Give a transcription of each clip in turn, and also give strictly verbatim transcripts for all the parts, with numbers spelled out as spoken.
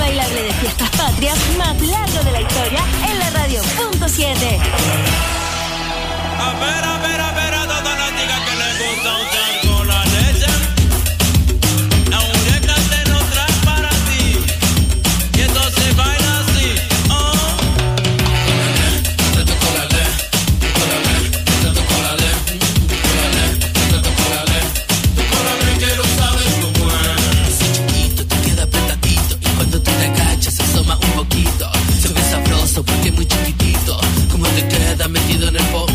bailable de fiestas patrias más largo de la historia en la radio punto siete. A ver, a ver, a ver, a todas las chicas que les gusta un char con la leche. Aún te no trae para ti. Y entonces baila así. Oh. Te tocó la le, tocó la le, te tocó la le, tocó la le, te tocó la le, tocó la le, que lo sabes cómo es. Ese chiquito te queda apretadito y cuando tú te agachas se asoma un poquito. Se ve sabroso porque es muy chiquitito. Como te queda metido en el pop.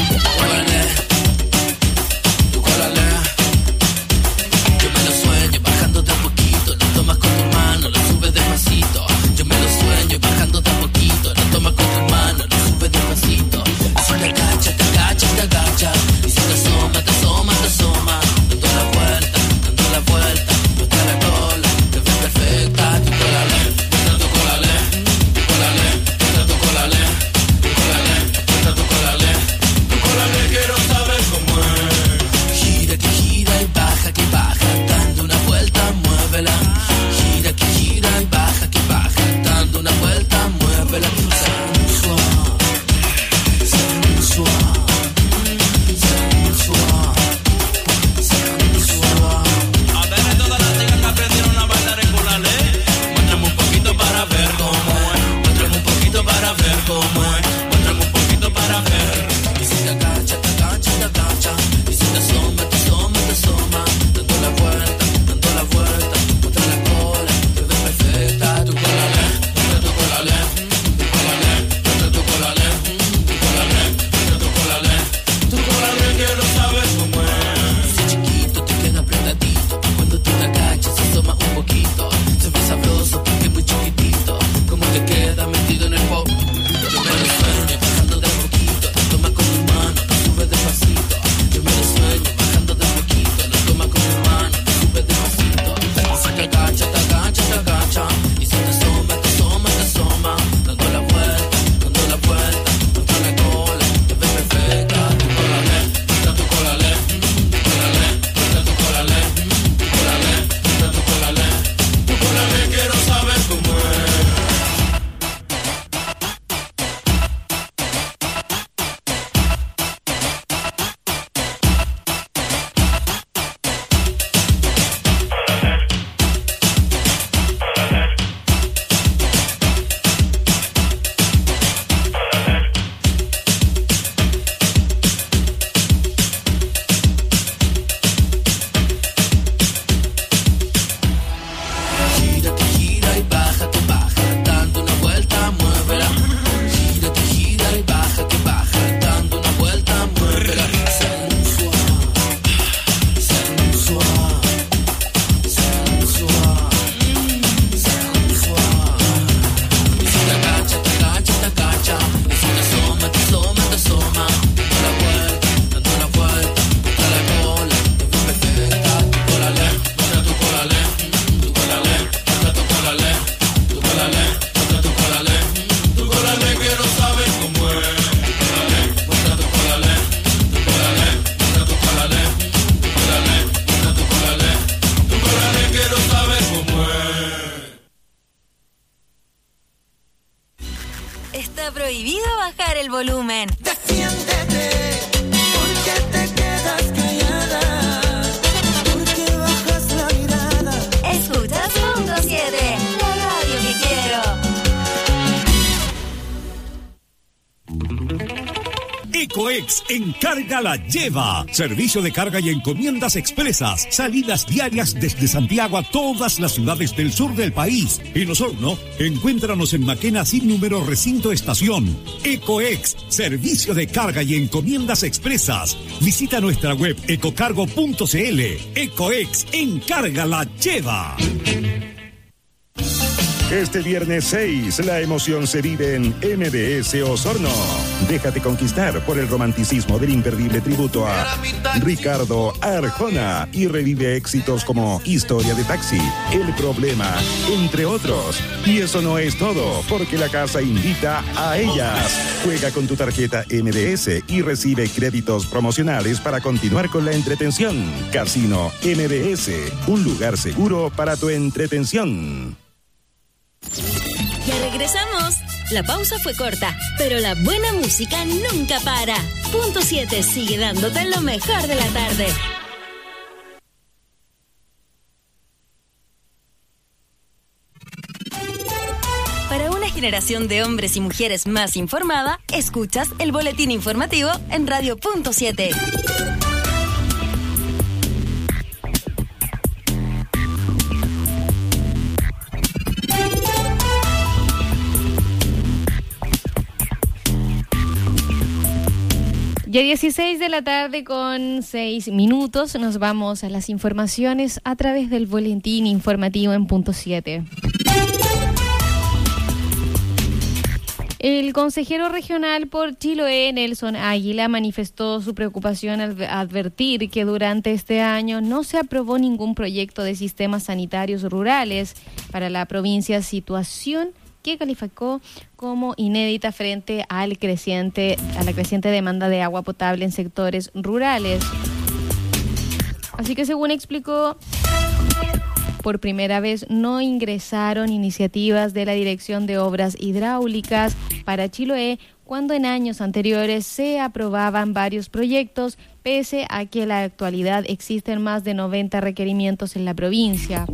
Yo me lo sueño bajando de a poquito, lo tomas con tu mano, lo subes despacito. Yo me lo sueño bajando de a poquito, lo tomas con tu mano, lo subes despacito. Si te agachas, te agachas, te agachas. Y si te asoma, te asoma, te asoma. Dando la vuelta, dando la vuelta, muestra la cola, te ves perfecta. Tu cola le, muestra tu cola le, tu cola le, muestra tu cola le, tu cola le, muestra tu cola le, tu cola le, quiero saber cómo es. Gira que gira y baja que baja, dando una vuelta, muévela. Gira que gira y baja que baja, dando una vuelta, muévela. Sensual, sensual, sensual, sensual. A ver, todas las chicas que aprendieron a bailar en Culale, muéstrame un poquito para ver cómo es. Muéstrame un poquito para ver cómo es. Muéstrame un poquito para ver. Y si te agacha, te agacha, te agacha. Y si te asoma, te asoma, te asoma. Dando la vuelta, dando la vuelta. Muestra la cola, te ves perfecta. Tu cola le, muestra tu cola le. Tu cola le, muestra tu cola le. Tu cola le, muestra tu cola le. Tu cola le, quiero saber cómo es. Ese chiquito te queda apretadito. Cuando tú te agachas, se asoma un poquito. Se ve sabroso porque es muy chiquitito. Como te queda metido en el pop. Yo me lo sueño bajando de a poquito. Lo tomas con tu mano, lo subes despacito. Yo me lo sueño bajando de a poquito. Lo tomas con tu mano, lo subes despacito. Y si te agacha, te agacha, te agacha. Y si te asoma, te asoma, te asoma. Dando la vuelta, dando la vuelta. Muestra la cola, te ves perfecta. Tu cola le, muestra tu cola le. Tu cola le, muestra tu cola le. Tu cola le, muestra tu cola le. Tu cola le, quiero saber cómo es. Gira que gira y baja que baja, dando una vuelta, muévela. Gira que gira y baja que baja, dando una vuelta, muévela. Sensual, sensual, sensual, sensual. Y si te agacha, te agacha, te agacha. Y si te asoma, te asoma, te asoma. Dando la vuelta, dando la vuelta, muestra la cola, te ves perfecta. Tu cola le, muestra tu cola le. Tu cola le, muestra tu cola le. Tu cola le, muestra tu cola le. Tu cola le, quiero saber cómo es. Tu cola le, muestra tu cola le. Tu cola le, muestra tu cola le. Tu cola le, muestra tu cola le. Tu cola le, quiero saber cómo es. Está prohibido bajar el volumen. Defiéndete, porque te quedas callada, porque bajas la mirada. Escuchas punto siete, la radio que quiero. Ecoex Encarga la Lleva. Servicio de carga y encomiendas expresas. Salidas diarias desde Santiago a todas las ciudades del sur del país. En Osorno, encuéntranos en Maquena sin número recinto estación. Ecoex, servicio de carga y encomiendas expresas. Visita nuestra web ecocargo punto cl. Ecoex Encarga la Lleva. Este viernes seis, la emoción se vive en M B S Osorno. Déjate conquistar por el romanticismo del imperdible tributo a Ricardo Arjona y revive éxitos como Historia de Taxi, El Problema, entre otros. Y eso no es todo, porque la casa invita a ellas. Juega con tu tarjeta M B S y recibe créditos promocionales para continuar con la entretención. Casino M B S, un lugar seguro para tu entretención. regresamos. La pausa fue corta, pero la buena música nunca para. Punto siete sigue dándote lo mejor de la tarde. Para una generación de hombres y mujeres más informada, escuchas el boletín informativo en Radio Punto siete. Ya dieciséis de la tarde con seis minutos, nos vamos a las informaciones a través del boletín informativo en Punto siete. El consejero regional por Chiloé, Nelson Águila, manifestó su preocupación al advertir que durante este año no se aprobó ningún proyecto de sistemas sanitarios rurales para la provincia, situación que calificó como inédita frente al creciente, a la creciente demanda de agua potable en sectores rurales. Así que, según explicó, por primera vez no ingresaron iniciativas de la Dirección de Obras Hidráulicas para Chiloé, cuando en años anteriores se aprobaban varios proyectos, pese a que en la actualidad existen más de noventa requerimientos en la provincia.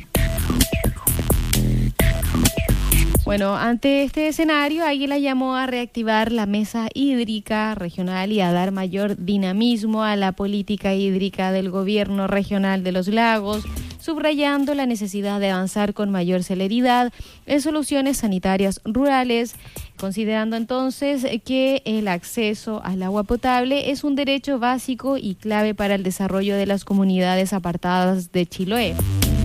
Bueno, ante este escenario, Águila llamó a reactivar la mesa hídrica regional y a dar mayor dinamismo a la política hídrica del gobierno regional de los lagos, subrayando la necesidad de avanzar con mayor celeridad en soluciones sanitarias rurales, considerando entonces que el acceso al agua potable es un derecho básico y clave para el desarrollo de las comunidades apartadas de Chiloé.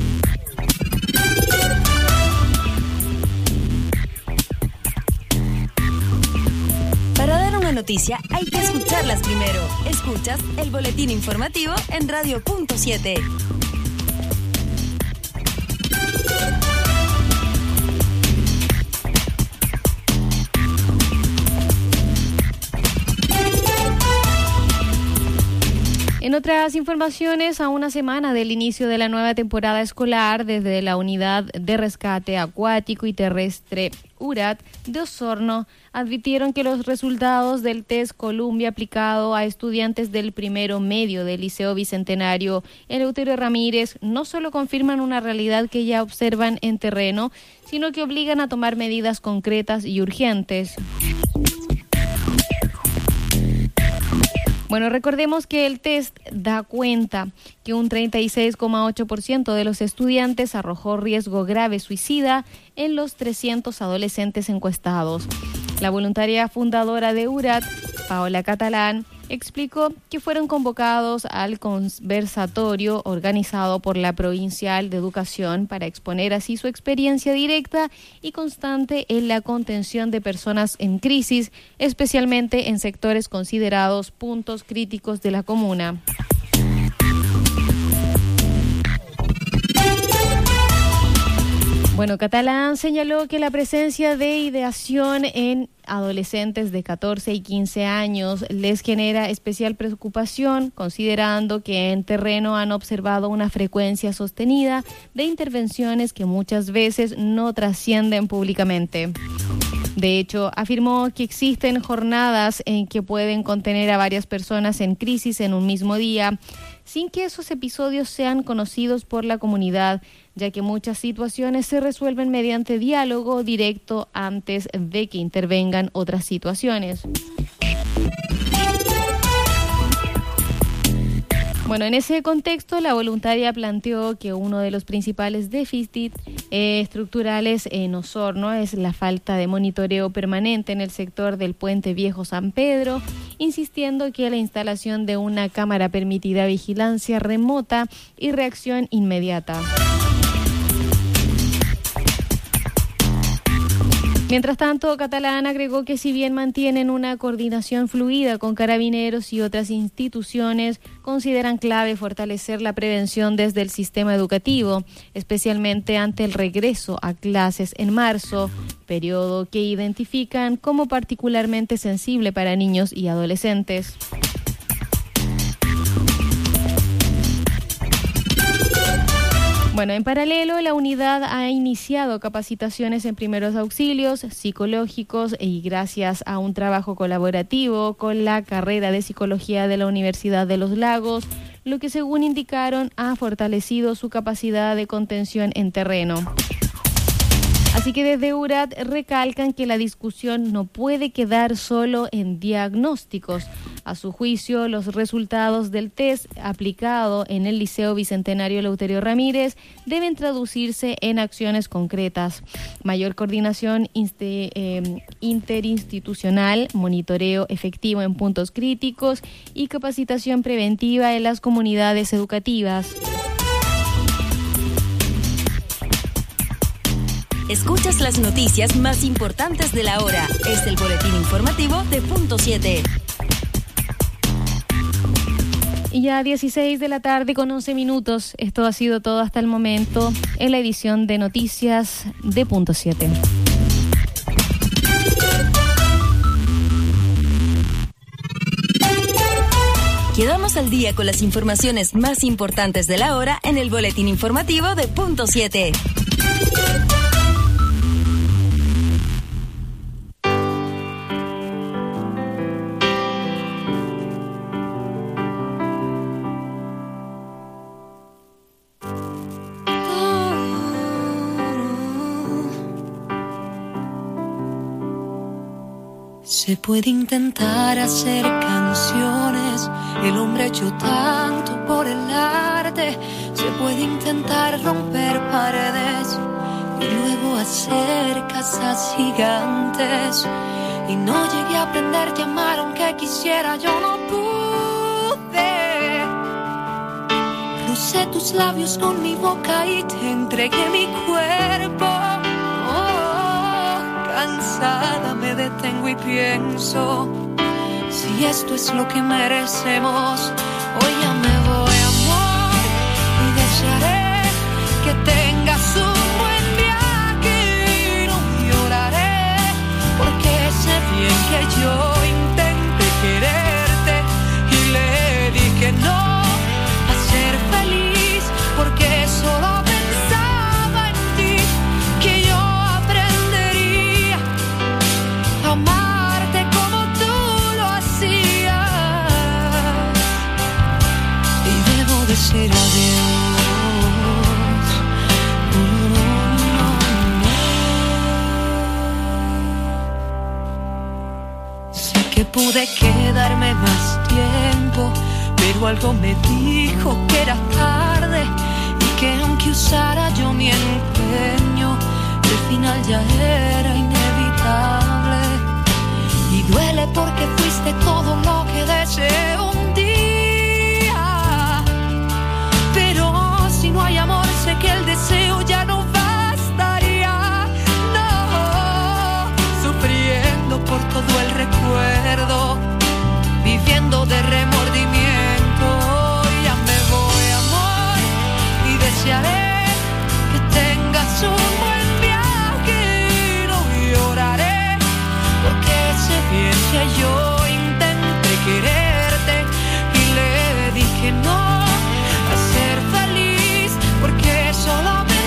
Para dar una noticia hay que escucharlas primero. Escuchas el boletín informativo en Radio Punto siete. En otras informaciones, a una semana del inicio de la nueva temporada escolar, desde la Unidad de Rescate Acuático y Terrestre U R A T de Osorno advirtieron que los resultados del test Columbia aplicado a estudiantes del primero medio del Liceo Bicentenario Eleuterio Ramírez no solo confirman una realidad que ya observan en terreno, sino que obligan a tomar medidas concretas y urgentes. Bueno, recordemos que el test da cuenta que un treinta y seis coma ocho por ciento de los estudiantes arrojó riesgo grave suicida en los trescientos adolescentes encuestados. La voluntaria fundadora de U R A T, Paola Catalán, explicó que fueron convocados al conversatorio organizado por la Provincial de Educación para exponer así su experiencia directa y constante en la contención de personas en crisis, especialmente en sectores considerados puntos críticos de la comuna. Bueno, Catalán señaló que la presencia de ideación en adolescentes de catorce y quince años les genera especial preocupación, considerando que en terreno han observado una frecuencia sostenida de intervenciones que muchas veces no trascienden públicamente. De hecho, afirmó que existen jornadas en que pueden contener a varias personas en crisis en un mismo día, sin que esos episodios sean conocidos por la comunidad, ya que muchas situaciones se resuelven mediante diálogo directo antes de que intervengan otras situaciones. Bueno, en ese contexto, la voluntaria planteó que uno de los principales déficits eh, estructurales en Osorno es la falta de monitoreo permanente en el sector del Puente Viejo San Pedro, insistiendo que la instalación de una cámara permitirá vigilancia remota y reacción inmediata. Mientras tanto, Catalán agregó que si bien mantienen una coordinación fluida con carabineros y otras instituciones, consideran clave fortalecer la prevención desde el sistema educativo, especialmente ante el regreso a clases en marzo, periodo que identifican como particularmente sensible para niños y adolescentes. Bueno, en paralelo, la unidad ha iniciado capacitaciones en primeros auxilios psicológicos y gracias a un trabajo colaborativo con la carrera de psicología de la Universidad de Los Lagos, lo que según indicaron ha fortalecido su capacidad de contención en terreno. Así que desde U R A T recalcan que la discusión no puede quedar solo en diagnósticos. A su juicio, los resultados del test aplicado en el Liceo Bicentenario Eleuterio Ramírez deben traducirse en acciones concretas. Mayor coordinación inste, eh, interinstitucional, monitoreo efectivo en puntos críticos y capacitación preventiva en las comunidades educativas. Escuchas las noticias más importantes de la hora. Es el boletín informativo de Punto siete. Y ya dieciséis de la tarde con once minutos. Esto ha sido todo hasta el momento en la edición de noticias de Punto siete. Quedamos al día con las informaciones más importantes de la hora en el boletín informativo de Punto siete. Se puede intentar hacer canciones, el hombre ha hecho tanto por el arte. Se puede intentar romper paredes y luego hacer casas gigantes. Y no llegué a aprender a amar aunque quisiera, yo no pude. Crucé tus labios con mi boca y te entregué mi cuerpo. Cansada me detengo y pienso, si esto es lo que merecemos, hoy ya me voy, amor, y desearé que tengas un buen viaje y no lloraré, porque sé bien que yo intenté quererte y le dije no a ser feliz, porque solo pensaba en ti, que yo amarte como tú lo hacías y debo decir adiós. No, no, no. Sé que pude quedarme más tiempo, pero algo me dijo que era tarde y que aunque usara yo mi empeño, el final ya era inevitable. Y duele porque fuiste todo lo que deseé un día. Pero si no hay amor, sé que el deseo ya no bastaría. No, sufriendo por todo el recuerdo, viviendo de remordimiento. Ya me voy, amor, y desearé que tengas un buen viaje y no lloraré, porque sé bien que yo intenté quererte y le dije no a ser feliz, porque solo me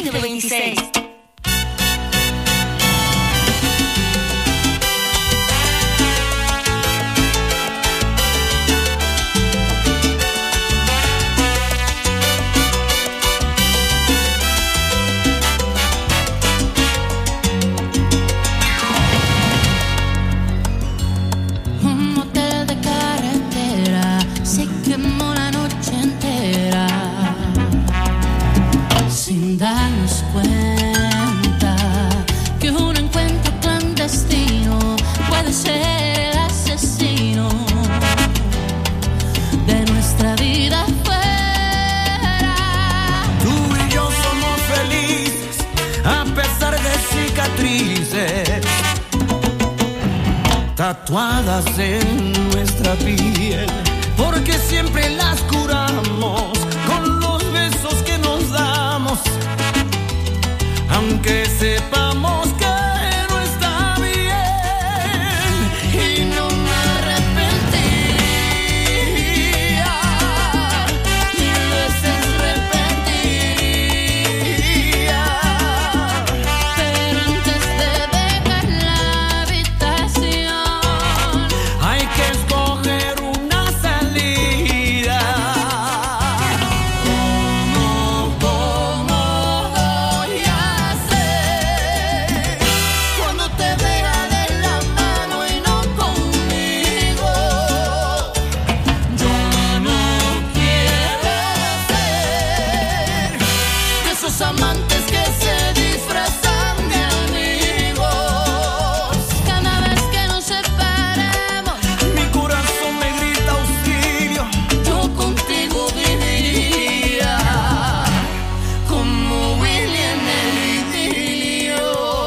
veinte veintiséis. Darnos cuenta que un encuentro clandestino puede ser el asesino de nuestra vida fuera. Tú y yo somos felices a pesar de cicatrices tatuadas en nuestra piel, porque siempre las curamos con los besos que nos damos, aunque sepamos que no está bien, y no me arrepentiría, mil veces repetiría, Pero antes de dejar la habitación hay que escoger una salida. ¿Cómo, cómo voy a hacer cuando te vea de la mano y no conmigo? Yo no quiero ser de esos amantes que se disfrazan de amigos. cada vez que nos separemos. Mi corazón me grita auxilio, Yo contigo viviría como Willy en el idilio.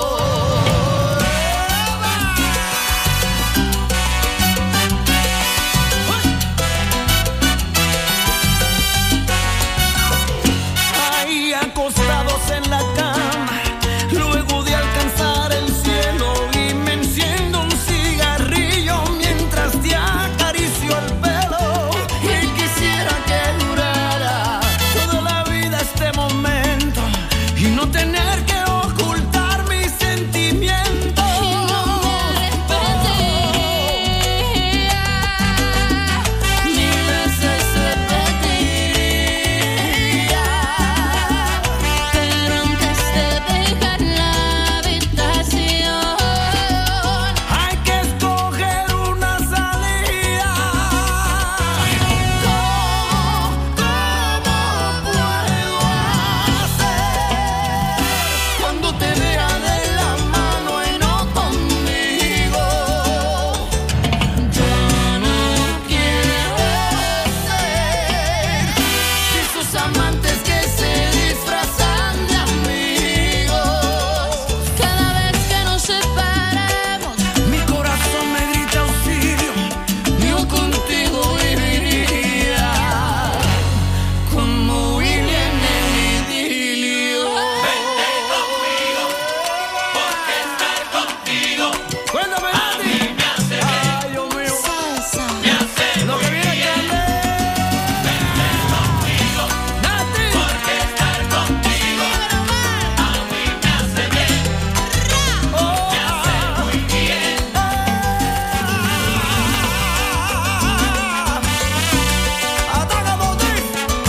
Ahí acostados en la cama, luego de alcanzar el cielo, y me enciendo un cigarrillo mientras te acaricio el pelo. Y quisiera que durara toda la vida este momento y no tener que ocultar mis sentimientos. Mil veces repetiría, pero antes de dejar la habitación Hay que escoger una salida. ¿Cómo, cómo puedo hacer cuando te vea de la mano y no conmigo? Yo no quiero ser de esos amantes que se disfrazan de amigos. cada vez que nos separemos. Mi corazón me grita auxilio, yo contigo viviría como Willy en el idilio. Vente conmigo, porque estar contigo, cuéntame, Nati. Ay, Dios mío, me hace lo que viene que Vente conmigo, Nati, porque estar contigo a mí me hace bien. Oh, me hace muy bien. Ataca, Botín.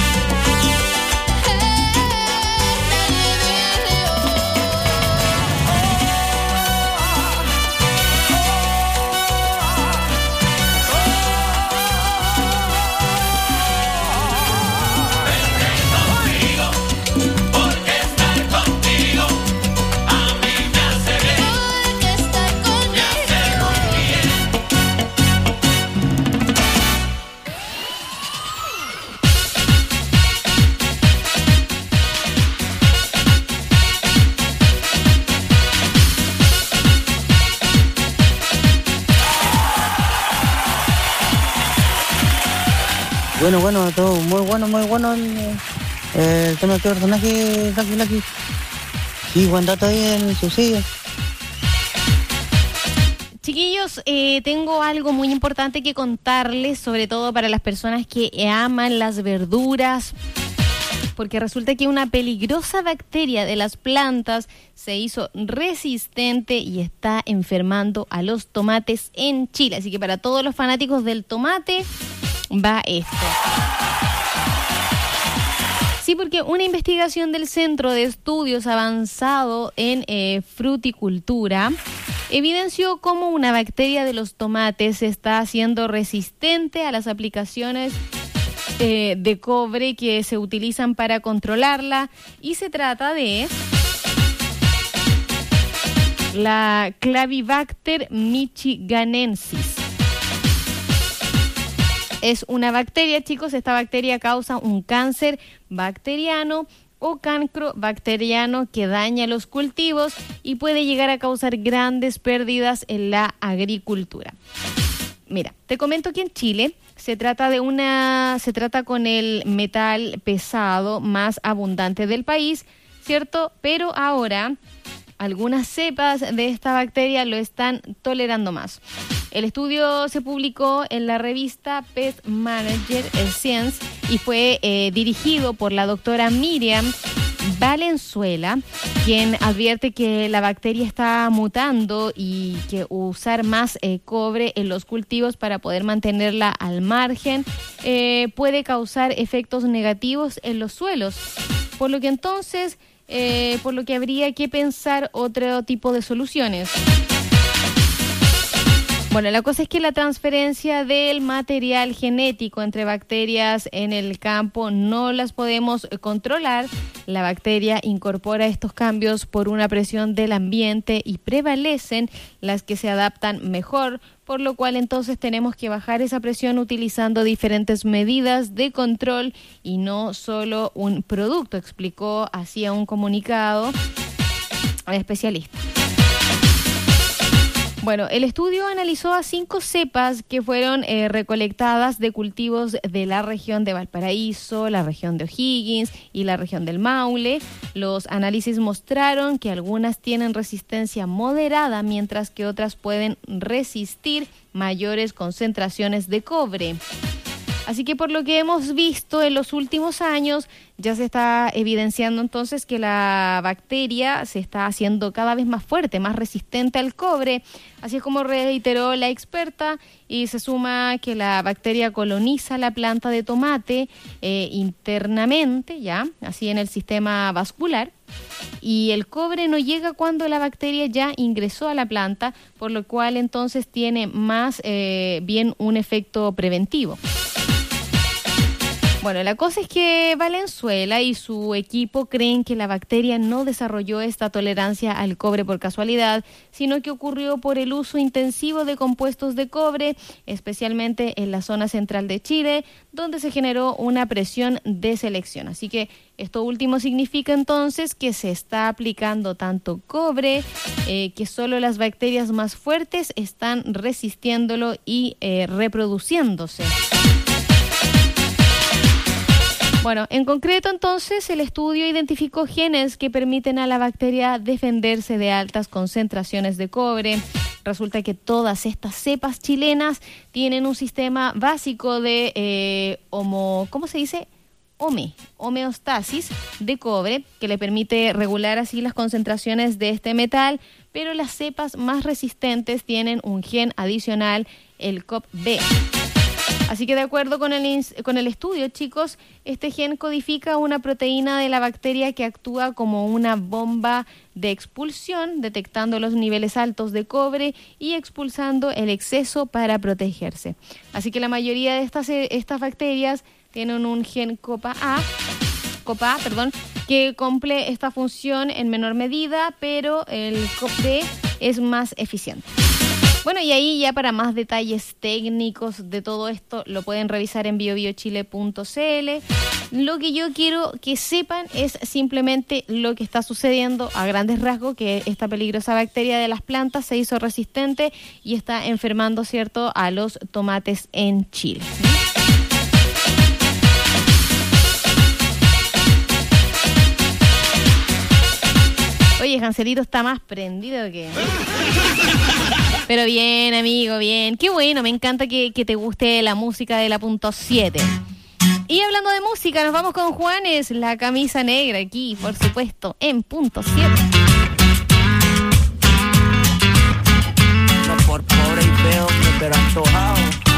Porque estar contigo a mí me hace bien. Porque estar conmigo Me hace muy bien. Bueno, bueno, todo muy bueno, muy bueno el, el tema de este personaje, Lucky Lucky. Sí, buen dato ahí en suicidio. Chiquillos, eh, tengo algo muy importante que contarles, sobre todo para las personas que aman las verduras, porque resulta que una peligrosa bacteria de las plantas se hizo resistente y está enfermando a los tomates en Chile. Así que para todos los fanáticos del tomate va esto. Sí, porque una investigación del Centro de Estudios Avanzado en eh, Fruticultura evidenció cómo una bacteria de los tomates se está haciendo resistente a las aplicaciones eh, de cobre que se utilizan para controlarla, y se trata de la Clavibacter michiganensis. Es una bacteria, chicos. Esta bacteria causa un cáncer bacteriano o cancro bacteriano que daña los cultivos y puede llegar a causar grandes pérdidas en la agricultura. Mira, te comento que en Chile se trata de una, se trata con el metal pesado más abundante del país, ¿cierto? Pero ahora algunas cepas de esta bacteria lo están tolerando más. El estudio se publicó en la revista Pest Manager Science y fue eh, dirigido por la doctora Miriam Valenzuela, quien advierte que la bacteria está mutando y que usar más eh, cobre en los cultivos para poder mantenerla al margen eh, puede causar efectos negativos en los suelos, por lo que entonces, eh, por lo que habría que pensar otro tipo de soluciones. Bueno, la cosa es que la transferencia del material genético entre bacterias en el campo no las podemos controlar. La bacteria incorpora estos cambios por una presión del ambiente y prevalecen las que se adaptan mejor, por lo cual entonces tenemos que bajar esa presión utilizando diferentes medidas de control y no solo un producto, explicó así a un comunicado al especialista. Bueno, el estudio analizó a cinco cepas que fueron eh, recolectadas de cultivos de la región de Valparaíso, la región de O'Higgins y la región del Maule. Los análisis mostraron que algunas tienen resistencia moderada, mientras que otras pueden resistir mayores concentraciones de cobre. Así que por lo que hemos visto en los últimos años, ya se está evidenciando entonces que la bacteria se está haciendo cada vez más fuerte, más resistente al cobre. Así es como reiteró la experta, y se suma que la bacteria coloniza la planta de tomate eh, internamente, ya, así en el sistema vascular. Y el cobre no llega cuando la bacteria ya ingresó a la planta, por lo cual entonces tiene más eh, bien un efecto preventivo. Bueno, la cosa es que Valenzuela y su equipo creen que la bacteria no desarrolló esta tolerancia al cobre por casualidad, sino que ocurrió por el uso intensivo de compuestos de cobre, especialmente en la zona central de Chile, donde se generó una presión de selección. Así que esto último significa entonces que se está aplicando tanto cobre, eh, que solo las bacterias más fuertes están resistiéndolo y eh, reproduciéndose. Bueno, en concreto entonces el estudio identificó genes que permiten a la bacteria defenderse de altas concentraciones de cobre. Resulta que todas estas cepas chilenas tienen un sistema básico de eh, homo, ¿cómo se dice? Home, homeostasis de cobre, que le permite regular así las concentraciones de este metal, pero las cepas más resistentes tienen un gen adicional, el C O P B. Así que de acuerdo con el, con el estudio, chicos, este gen codifica una proteína de la bacteria que actúa como una bomba de expulsión, detectando los niveles altos de cobre y expulsando el exceso para protegerse. Así que la mayoría de estas, estas bacterias tienen un gen COPA A, COPA A, perdón, que cumple esta función en menor medida, pero el C O P B es más eficiente. Bueno, y ahí ya para más detalles técnicos de todo esto lo pueden revisar en bio bio chile punto c l. Lo que yo quiero que sepan es simplemente lo que está sucediendo a grandes rasgos, que esta peligrosa bacteria de las plantas se hizo resistente y está enfermando, ¿cierto?, a los tomates en Chile. Oye, Janselito está más prendido que... Pero bien, amigo, bien. Qué bueno, me encanta que, que te guste la música de la punto siete. Y hablando de música, nos vamos con Juanes, La Camisa Negra, aquí, por supuesto, en punto siete. No por pobre y feo, pero antojado.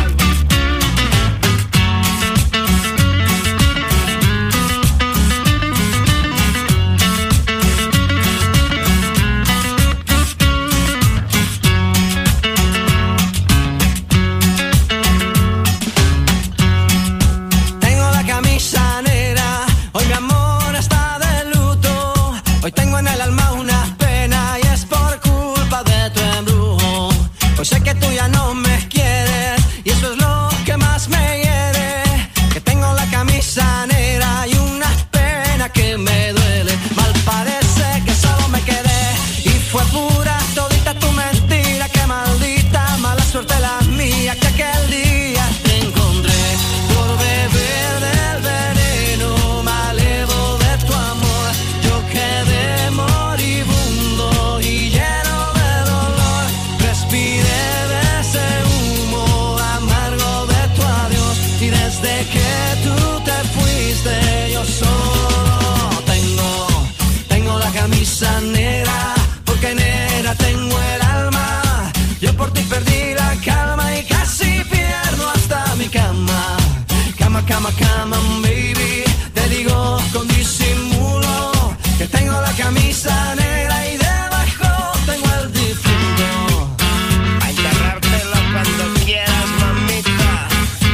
Hoy tengo en el alma una pena y es por culpa de tu embrujo. Hoy sé que tú ya no me quieres y eso es lo que más me hiere. Que tengo la camisa negra y una pena que me duele. Mal parece que solo me quedé y fue pura todita tu mentira. Que maldita mala suerte la mía que aquel día te encontré por beber del veneno malevo de tu amor. Yo quedé moribundo y lleno de dolor. Respiré de ese humo amargo de tu adiós. Y desde que tú te fuiste yo solo tengo, tengo la camisa negra. Porque negra tengo el alma. Yo por ti perdí la calma y casi pierdo hasta mi cama. Cama, cama, cama, baby. Te digo con disimulo que tengo la camisa negra y debajo tengo el difunto. A enterrártelo cuando quieras, mamita.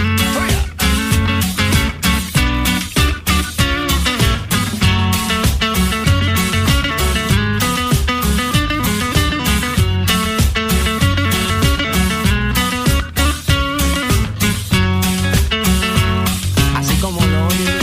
Así como lo oyes.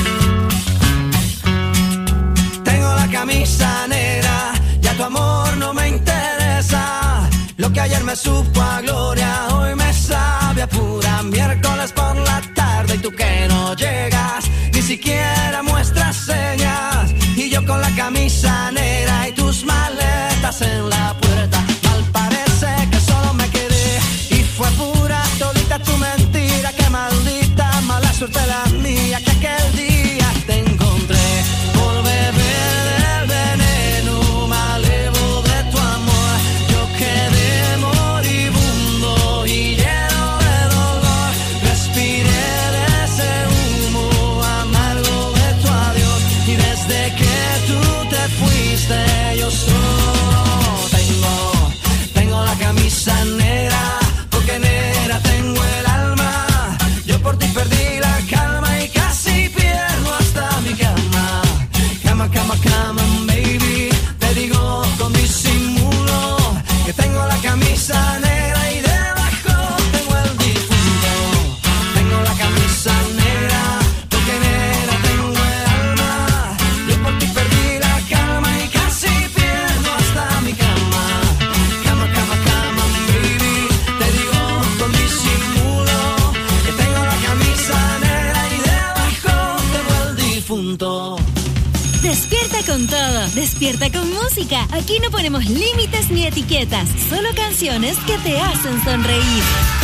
Tengo la camisa negra, ya tu amor no me interesa. Lo que ayer me supo a gloria, hoy me sabe a pura miércoles por la tarde. Y tú que no llegas, ni siquiera muestras señas. Y yo con la camisa negra y tus maletas en la puerta. Mal parece que solo me quedé y fue pura todita tu mentira. Que maldita mala suerte la mía que aquel día te encontré por beber del veneno malevo de tu amor. Yo quedé moribundo y lleno de dolor. Respiré de ese humo amargo de tu adiós. Y desde que tú te fuiste yo solo tengo, tengo la camisa negra. Porque negra tengo el alma. Yo por ti perdí la calma y casi pierdo hasta mi cama. Cama, cama, cama, baby. Te digo con disimulo que tengo la camisa negra y debajo tengo el difunto. Tengo la camisa negra porque negra tengo el alma. Yo por ti perdí la calma y casi pierdo hasta mi cama. Cama, cama, cama, baby. Te digo con disimulo que tengo la camisa negra y debajo tengo el difunto. Despierta con todo, despierta con música. Aquí no ponemos límites ni etiquetas, solo canciones que te hacen sonreír.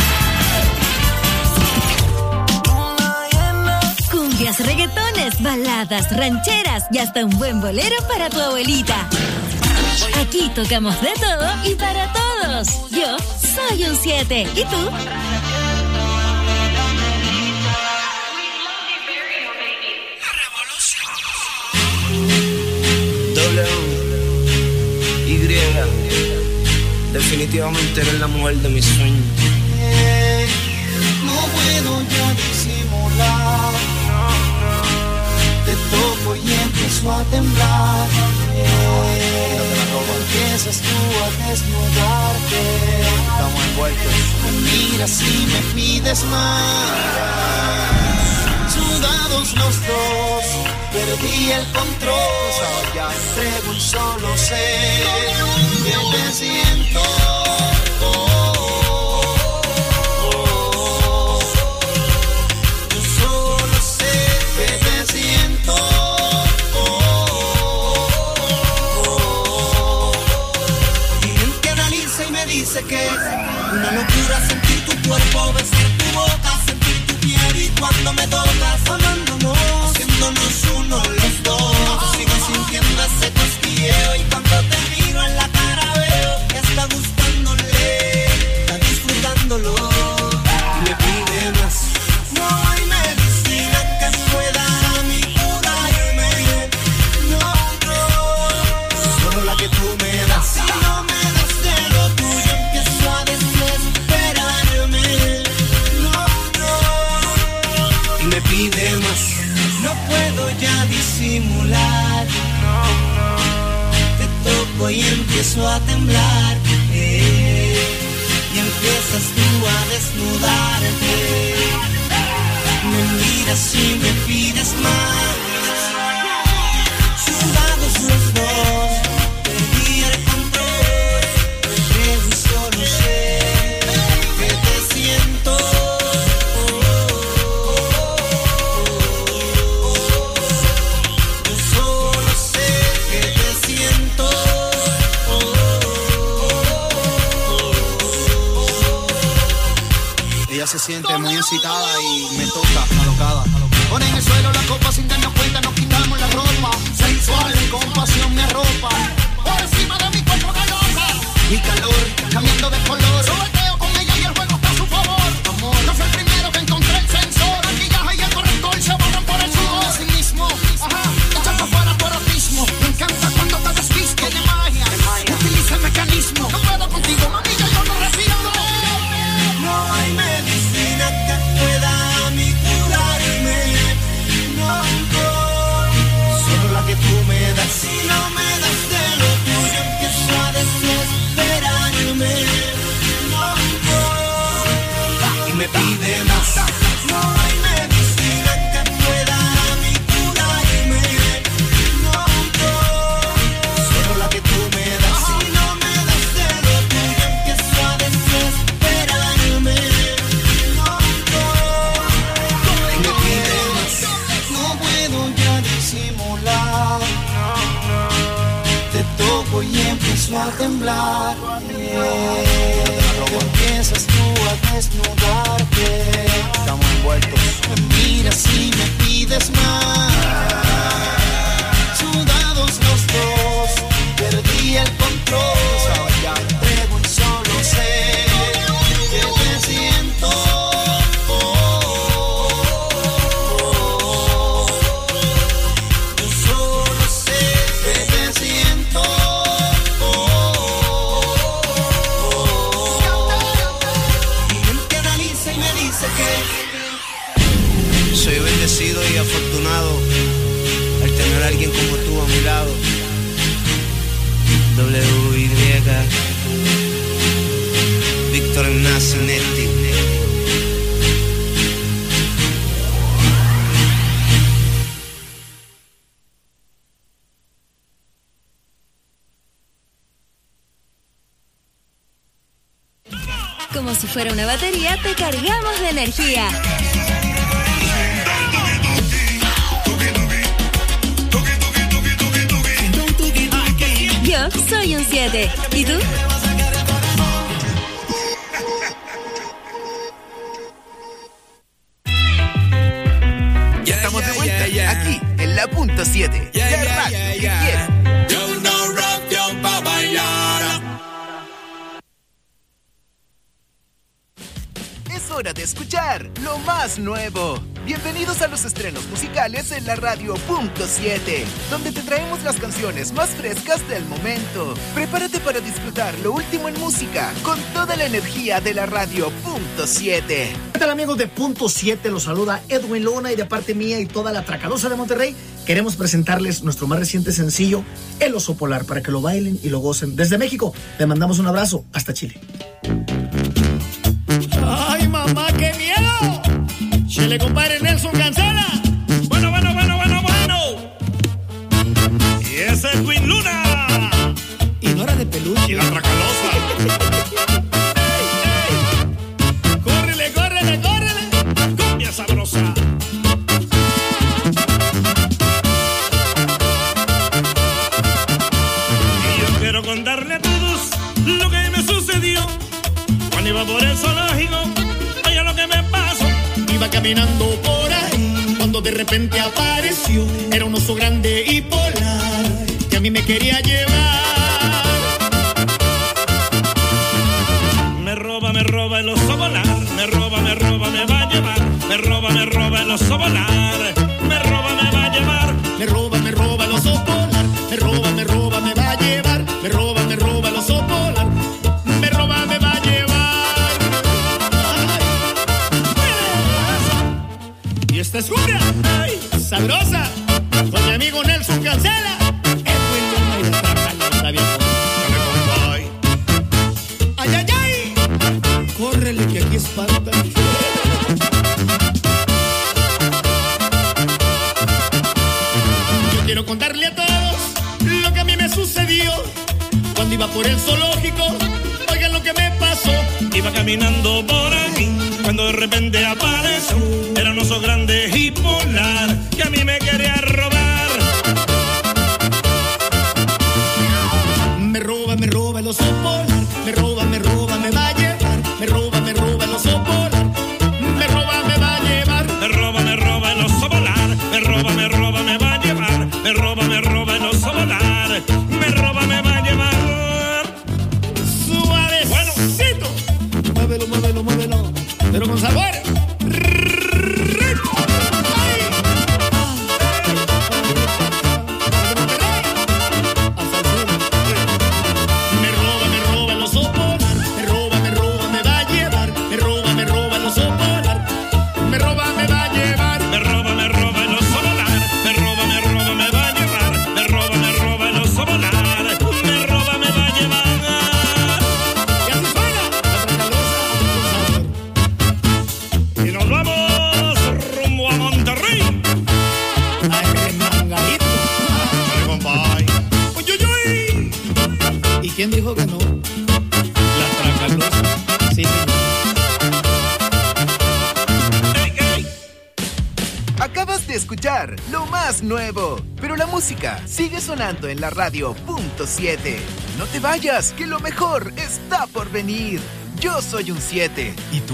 Cumbias, reggaetones, baladas, rancheras y hasta un buen bolero para tu abuelita. Aquí tocamos de todo y para todos. Yo soy un siete. ¿Y tú? W, Y, definitivamente eres la mujer de mis sueños. No puedo ya disimular. Te toco y empiezo a temblar. Empiezas tú a desnudarte. Estamos envueltos. Me miras y me pides más. Sudados los dos, perdí el control. Entrego y solo sé que te siento. Yo solo sé que te siento. Mi mente analiza y me dice que una locura sentir tu cuerpo, besar tu boca, sentir tu piel y cuando me tocas, oh no. pide más. No puedo ya disimular. Te toco y empiezo a temblar. Eh, y empiezas tú a desnudarte. Me miras y me pides más. Sudados los dos, perdí el control. Creo y solo sé que te siento. Yo solo sé que te siento. Ella se siente muy excitada y me toca alocada. Pone en el suelo la copa sin darnos cuenta, nos quitamos la ropa. Sensual, con pasión me arropa. Por encima de mi cuerpo galosa. Mi calor, cambiando de color. Sobeteo con ella y el juego está a su favor. Amor, no fue el primero que encontré el sensor. El maquillaje y el corrector se borran por el sudor. Así mismo, ajá, echa para afuera tu erotismo. Me encanta cuando te desvistes. Tiene magia, utiliza el mecanismo. No puedo contigo, mami, ya yo no respiro. No hay medicina que pueda a mí curarme. No, no, solo la que tú me das. Si no me das de lo tuyo, empiezo a desesperarme. No, no, y me pide más. No hay medicina que pueda a mí curarme. No, no, solo la que tú me das. Si no me das de lo tuyo, empiezo a desesperarme. No, no, y me pide más. No puedo ya disimular. Te toco y empiezo a temblar. Empiezas tú a desnudarte. Estamos envueltos. Me miras y me pides más. Sudados los dos, perdí el control. Entrego y solo sé que te siento. Yo solo sé que te siento. Y él te analiza y me dice que Soy bendecido y afortunado al tener a alguien como tú a mi lado. W Y Víctor Nacinetti. Como si fuera una batería, te cargamos de energía. Yo soy un siete. ¿Y tú? Ya estamos de vuelta aquí en la punto siete. Yeah, La yeah, radio yeah, que yeah. quieres. Yo no rock, yo pa' bailar. Es hora de escuchar lo más nuevo. Bienvenidos a los estrenos musicales en la radio punto siete, donde te traemos las canciones más frescas del momento. Prepárate para disfrutar lo último en música con toda la energía de la radio punto siete. ¿Qué tal, amigos de Punto siete? Los saluda Edwin Luna y de parte mía y toda la Tracalosa de Monterrey queremos presentarles nuestro más reciente sencillo, El Oso Polar, para que lo bailen y lo gocen. Desde México, le mandamos un abrazo hasta Chile. ¡Ay, mamá, qué miedo! Chile, compadre Nelson Cancela. Bueno, bueno, bueno, bueno, bueno. Y ese es Edwin Luna. Y no era de peluche. Y la Tracalosa. Córrele, córrele, córrele. Cumbia sabrosa. Y yo quiero contarle a todos lo que me sucedió cuando iba por el zoológico. Oye lo que me pasó. Iba caminando por ahí cuando de repente apareció. Era un oso grande y polar que a mí me quería llevar. Me roba, me roba el oso polar. Me roba, me roba, me va a llevar. Me roba, me roba el oso polar. Me roba, me va a llevar. Me roba, me roba el oso polar. Me roba, me roba, me va a llevar. Me roba, me roba el oso polar. Me roba, me va a llevar. Y esta es cumbia, ay, sabrosa, con mi amigo Nelson Cancela, Edwin Luna y la Tracalosa, viejo. Ay, ay, ay, córrele que aquí espantan. Yo quiero contarle a todos lo que a mí me sucedió cuando iba por el zoológico. Oigan lo que me pasó. Iba caminando por ahí cuando de repente apareció. Era un oso grande y polar que a mí me quería robar. Me roba, me roba el oso polar. Me roba, me roba, me va a llevar. Me roba, me roba el oso polar. Me roba, me va a llevar. Me roba, me roba el oso polar. Me roba, me roba, me va a llevar. Me roba, me roba el oso polar. Me roba, me va a llevar. Suavecito. Bueno. Muévelo, muévelo, muévelo. Pero con sabor. ¿Quién dijo que no? La Tracalosa. Sí, señor. Hey, hey. Acabas de escuchar lo más nuevo, pero la música sigue sonando en la radio punto siete. No te vayas, que lo mejor está por venir. Yo soy un siete. ¿Y tú?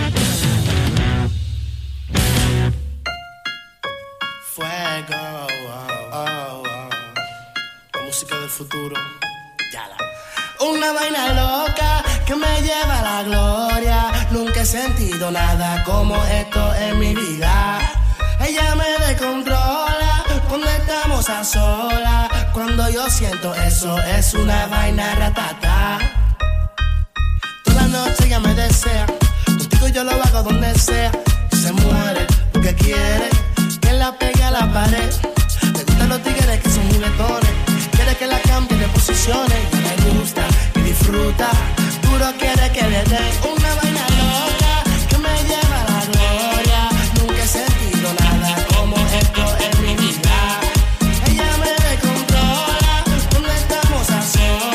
Fuego, oh, oh, oh. La música del futuro. Una vaina loca que me lleva a la gloria. Nunca he sentido nada como esto en mi vida. Ella me descontrola cuando estamos a solas. Cuando yo siento eso es una vaina ratata. Toda la noche ella me desea. Contigo yo lo hago donde sea. Y se muere porque quiere que la pegue a la pared. Me gustan los tigres que son juguetones.